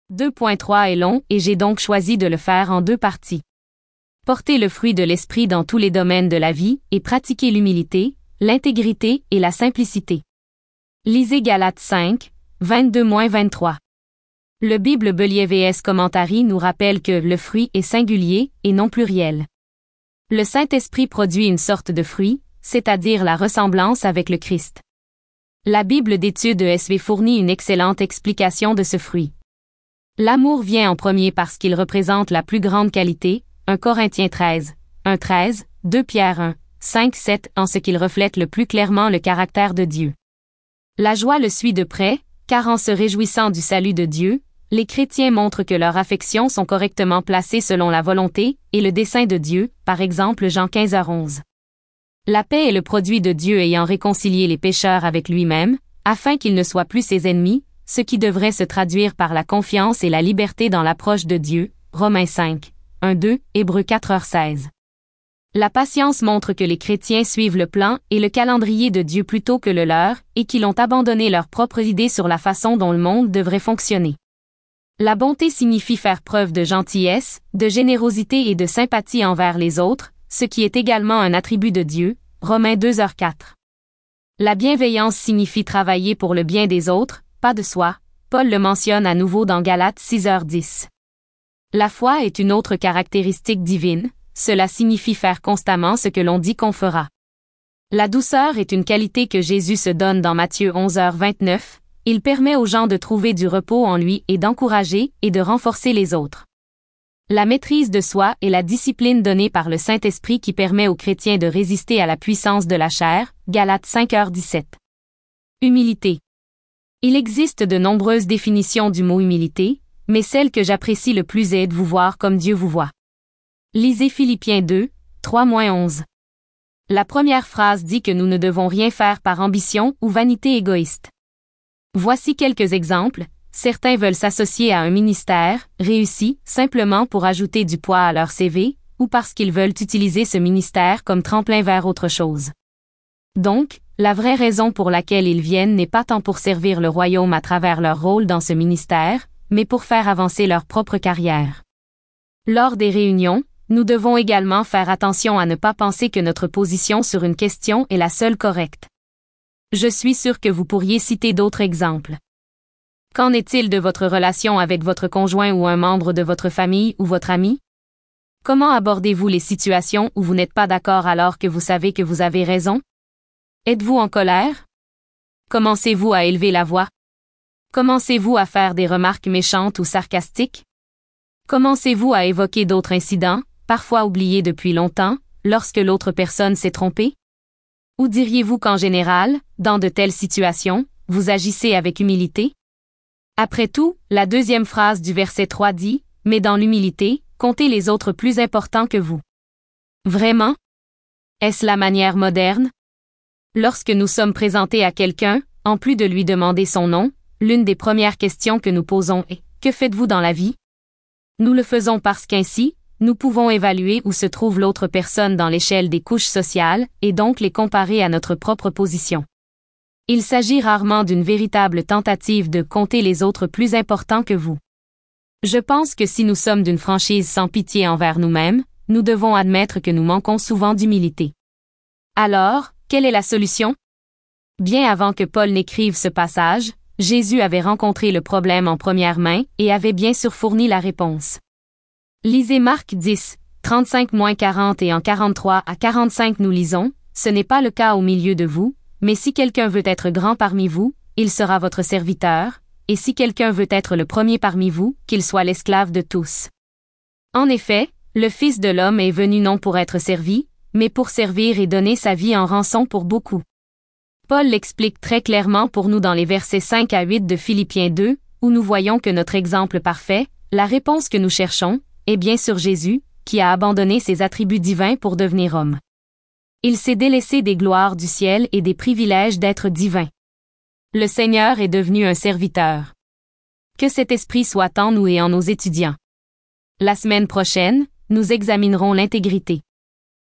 2.3 est long et j'ai donc choisi de le faire en 2 parties. Porter le fruit de l'esprit dans tous les domaines de la vie et pratiquer l'humilité, l'intégrité et la simplicité. Lisez Galates 5, 22-23. Le Bible Belier vs Commentary nous rappelle que le fruit est singulier et non pluriel. Le Saint-Esprit produit une sorte de fruit, c'est-à-dire la ressemblance avec le Christ. La Bible d'études ESV fournit une excellente explication de ce fruit. L'amour vient en premier parce qu'il représente la plus grande qualité, 1 Corinthiens 13, 1-13, 2 Pierre 1, 5-7 en ce qu'il reflète le plus clairement le caractère de Dieu. La joie le suit de près, car en se réjouissant du salut de Dieu, les chrétiens montrent que leurs affections sont correctement placées selon la volonté et le dessein de Dieu, par exemple Jean 15-11. La paix est le produit de Dieu ayant réconcilié les pécheurs avec lui-même, afin qu'ils ne soient plus ses ennemis, ce qui devrait se traduire par la confiance et la liberté dans l'approche de Dieu, Romains 5, 1-2, Hébreux 4h16. La patience montre que les chrétiens suivent le plan et le calendrier de Dieu plutôt que le leur, et qu'ils ont abandonné leurs propres idées sur la façon dont le monde devrait fonctionner. La bonté signifie faire preuve de gentillesse, de générosité et de sympathie envers les autres, ce qui est également un attribut de Dieu, Romains 2h4. La bienveillance signifie travailler pour le bien des autres, pas de soi, Paul le mentionne à nouveau dans Galates 6h10. La foi est une autre caractéristique divine, cela signifie faire constamment ce que l'on dit qu'on fera. La douceur est une qualité que Jésus se donne dans Matthieu 11h29, il permet aux gens de trouver du repos en lui et d'encourager et de renforcer les autres. La maîtrise de soi est la discipline donnée par le Saint-Esprit qui permet aux chrétiens de résister à la puissance de la chair, Galates 5h17. Humilité. Il existe de nombreuses définitions du mot humilité, mais celle que j'apprécie le plus est de vous voir comme Dieu vous voit. Lisez Philippiens 2, 3-11. La première phrase dit que nous ne devons rien faire par ambition ou vanité égoïste. Voici quelques exemples. Certains veulent s'associer à un ministère, réussi, simplement pour ajouter du poids à leur CV, ou parce qu'ils veulent utiliser ce ministère comme tremplin vers autre chose. Donc, la vraie raison pour laquelle ils viennent n'est pas tant pour servir le royaume à travers leur rôle dans ce ministère, mais pour faire avancer leur propre carrière. Lors des réunions, nous devons également faire attention à ne pas penser que notre position sur une question est la seule correcte. Je suis sûr que vous pourriez citer d'autres exemples. Qu'en est-il de votre relation avec votre conjoint ou un membre de votre famille ou votre ami? Comment abordez-vous les situations où vous n'êtes pas d'accord alors que vous savez que vous avez raison? Êtes-vous en colère? Commencez-vous à élever la voix? Commencez-vous à faire des remarques méchantes ou sarcastiques? Commencez-vous à évoquer d'autres incidents, parfois oubliés depuis longtemps, lorsque l'autre personne s'est trompée? Ou diriez-vous qu'en général, dans de telles situations, vous agissez avec humilité? Après tout, la deuxième phrase du verset 3 dit « Mais dans l'humilité, comptez les autres plus importants que vous. » Vraiment? Est-ce la manière moderne? Lorsque nous sommes présentés à quelqu'un, en plus de lui demander son nom, l'une des premières questions que nous posons est « Que faites-vous dans la vie? » Nous le faisons parce qu'ainsi, nous pouvons évaluer où se trouve l'autre personne dans l'échelle des couches sociales et donc les comparer à notre propre position. Il s'agit rarement d'une véritable tentative de compter les autres plus importants que vous. Je pense que si nous sommes d'une franchise sans pitié envers nous-mêmes, nous devons admettre que nous manquons souvent d'humilité. Alors, quelle est la solution? Bien avant que Paul n'écrive ce passage, Jésus avait rencontré le problème en première main et avait bien sûr fourni la réponse. Lisez Marc 10, 35-40 et en 43 à 45 nous lisons, « Ce n'est pas le cas au milieu de vous, mais si quelqu'un veut être grand parmi vous, il sera votre serviteur, et si quelqu'un veut être le premier parmi vous, qu'il soit l'esclave de tous. » En effet, le Fils de l'homme est venu non pour être servi, mais pour servir et donner sa vie en rançon pour beaucoup. Paul l'explique très clairement pour nous dans les versets 5 à 8 de Philippiens 2, où nous voyons que notre exemple parfait, la réponse que nous cherchons, est bien sûr Jésus, qui a abandonné ses attributs divins pour devenir homme. Il s'est délaissé des gloires du ciel et des privilèges d'être divin. Le Seigneur est devenu un serviteur. Que cet esprit soit en nous et en nos étudiants. La semaine prochaine, nous examinerons l'intégrité.